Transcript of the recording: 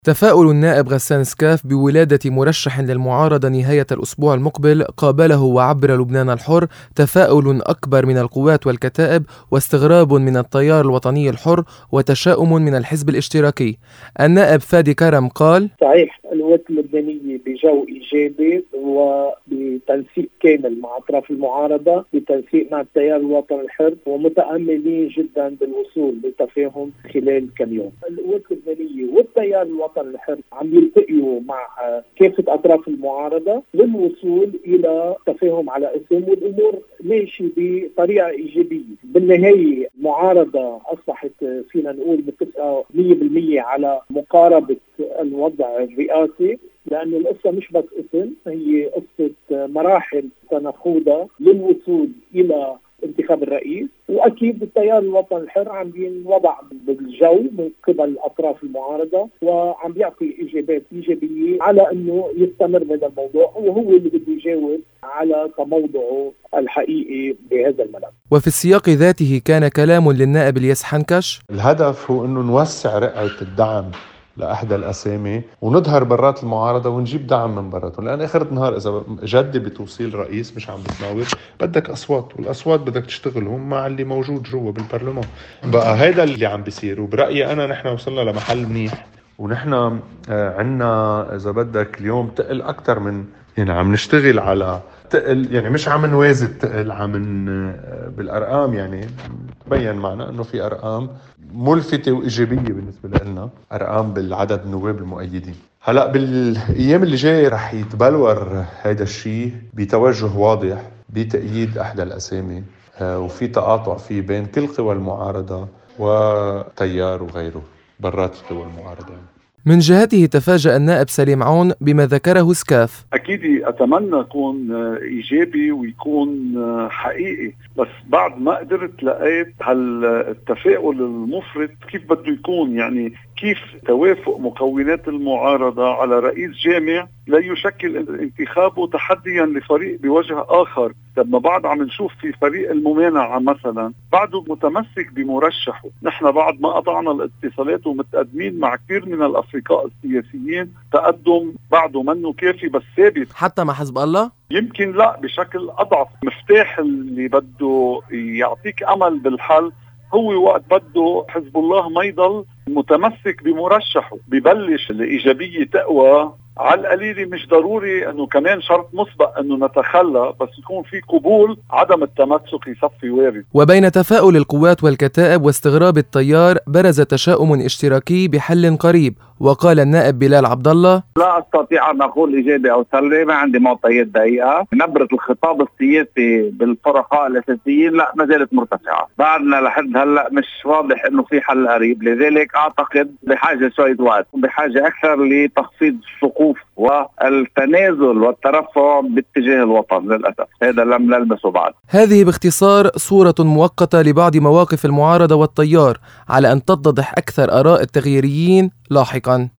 تفاؤل النائب غسان سكاف بولادة مرشح للمعارضة نهاية الأسبوع المقبل قابله وعبر لبنان الحر تفاؤل أكبر من القوات والكتائب واستغراب من التيار الوطني الحر وتشاؤم من الحزب الاشتراكي. النائب فادي كرم قال: صحيح القوات اللبنانية بجو إيجابي وبتنسيق كامل مع أطراف المعارضة، بتنسيق مع التيار الوطني الحر، ومتأملين جدا بالوصول لتفاهم خلال كم يوم. القوات اللبنانية والتيار الوطني الحر عم يلتقيوا مع كافة أطراف المعارضة للوصول إلى تفاهم على اسم، والأمور ماشي بطريقة إيجابية. بالنهاية المعارضة أصبحت فينا نقول متفقة 100% على مقاربة الوضع الرئاسي، لأن القصة مش بس اسم، هي قصة مراحل سنخوضها للوصول إلى انتخاب الرئيس. واكيد التيار الوطني الحر عم بينوضع بالجو من قبل اطراف المعارضه وعم بيعطي اجابات ايجابيه على انه يستمر بهذا الموضوع، وهو اللي بده يجاوب على تموضعه الحقيقي بهذا الملف. وفي السياق ذاته كان كلام للنائب الياس حنكش: الهدف هو انه نوسع رقعه الدعم لأحدى الأسامي ونظهر برات المعارضة ونجيب دعم من براتهم، لأن آخر النهار إذا جدي بتوصيل رئيس مش عم بتناور بدك أصوات، والأصوات بدك تشتغلهم مع اللي موجود جوا بالبرلمان. بقى هيدا اللي عم بيصير، وبرأيي أنا نحن وصلنا لمحل منيح، ونحن عنا إذا بدك اليوم تقل أكتر من يعني عم نشتغل على تقل، يعني مش عم نوازي التقل، عم بالأرقام يعني تبين معنا أنه في أرقام ملفتة وإيجابية بالنسبة لنا، أرقام بالعدد النواب المؤيدين. هلأ بالأيام اللي جاي رح يتبلور هيدا الشيء بتوجه واضح بتأييد أحدى الأسامي، وفي تقاطع فيه بين كل قوى المعارضة وتيار وغيره برات قوى المعارضة. من جهته تفاجأ النائب سليم عون بما ذكره سكاف: أكيد أتمنى يكون إيجابي ويكون حقيقي، بس بعد ما قدرت لقيت هالتفاؤل المفرط كيف بده يكون، يعني كيف توافق مكونات المعارضة على رئيس جامع لا يشكل انتخابه تحديا لفريق بوجه آخر. لما بعد عم نشوف في فريق الممانعة مثلا بعده متمسك بمرشحه، نحن بعد ما قطعنا الاتصالات ومتقدمين مع كثير من الأفرقاء السياسيين، تقدم بعده منه كافي بس ثابت. حتى مع حزب الله يمكن لا بشكل أضعف. مفتاح اللي بده يعطيك أمل بالحل هو وقت بده حزب الله ما يضل متمسك بمرشحه، ببلش الإيجابية تقوى على القليل. مش ضروري انه كمان شرط مسبق انه نتخلى، بس يكون في قبول عدم التمسك يصفي وارد. وبين تفاؤل القوات والكتائب واستغراب التيار برز تشاؤم اشتراكي بحل قريب، وقال النائب بلال عبد الله: لا استطيع ان اقول ايجابي او سلبي، ما عندي معطيات دقيقه. نبره الخطاب السياسي بالفرقاء الاساسيين لا ما زالت مرتفعه، بعدنا لحد هلا مش واضح انه في حل قريب، لذلك اعتقد بحاجه شويه وقت وبحاجه اكثر لتخفيض السقوف والتنازل والترفع باتجاه الوطن. للأسف هذا لم نلمسه بعد. هذه باختصار صورة مؤقتة لبعض مواقف المعارضة والتيار، على أن تتضح أكثر آراء التغييريين لاحقا.